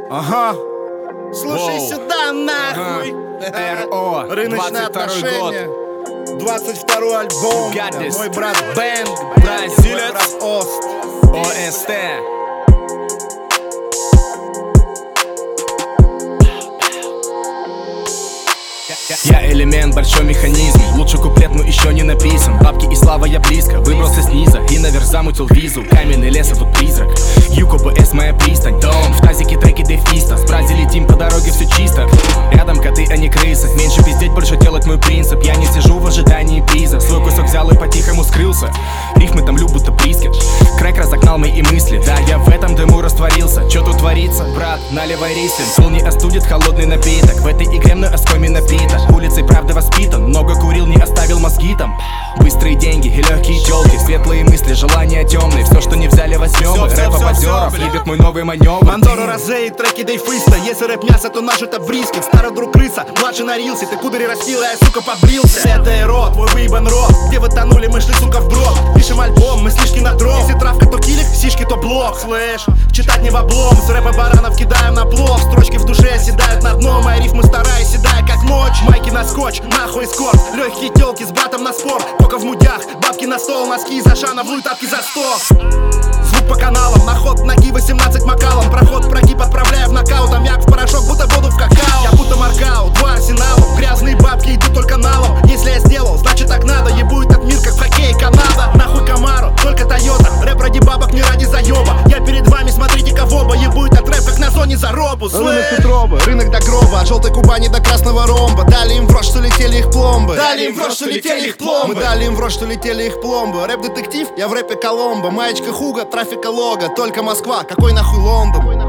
Ага. Слушай сюда, нахуй. РО, Рыночные 22-й отношения. год. 22-й альбом. Мой брат Бэнг, бразилец. брат Ост. ОСТ. Я элемент, большой механизм. Лучше куплет, но еще не написан. Бабки и слава, я близко. Выбрался снизу и наверх замутил визу. Каменный лес, а тут призрак. Юко БС, моя пристань. Дом, в тазике треки дефиста. С Брази летим по дороге, все чисто. Рядом коты, а не крысы. Меньше пиздеть, больше делать мой принцип. Я не сижу в ожидании приза. Свой кусок взял и по-тихому скрылся. Рифмы там люб, будто прискет. Крэк разогнал мои мысли. Да, я в этом дыму растворился. Чё тут творится, брат? Наливай рислин. Пол не остудит холодный напиток. В этой игре мной оскомий напиток. Улицей правда воспитан. Много курил, не оставил мозги там. Быстрые деньги и легкие тёлки. Светлые мысли, желания темные. Все, что не взяли, возьмем. Рэпа базеров, любит мой новый маневр. Мандоро Розе и треки дейфриста. Если рэп мясо, то наш это бриски. Старый друг крыса, младший на рилсе. Ты кудри растила, я, сука, побрился. Это РО, твой выебан рот. Где вы тонули, мы шли, сука, вброд. Пишем альбом, мы слишком на дров. Если травка, то килик, сишки, то блок. Слэш, читать не в облом. С рэпа баранов кидаем на плов. Строчки в душе оседают на дно. Мои рифмы старая, седая, как ночь. Майки на скотч, нахуй эскорт. Легкие телки с братом на спор. Кока в мудях, бабки на стол. Носки из Ашана, в тапки за 100. Звук по каналам, на ход ноги 18 макалом. Проход прогиб отправляю в нокаут. Аммиак в порошок, будто воду в какао. Я будто маркаут, два арсенала. Грязные бабки идут только налом. Если я сделал, значит так надо. Ебу этот мир, как в хоккее Канада. Нахуй Камару, только Тойота. Рэп ради бабок, не ради заеба. Я перед вами, смотрите-ка в оба. Ебу этот рэп, как на зоне заробу. Рынок Петрова, рынок до гроба. От желтой Кубани до красного ромба. Дали им в рот, что летели их пломбы. Дали им в рот, что летели их пломбы. Мы дали им в рот, что летели их пломбы. Рэп-детектив, я в рэпе Коломбо. Маечка Хуга, трафика Лога. Только Москва, какой нахуй Лондон?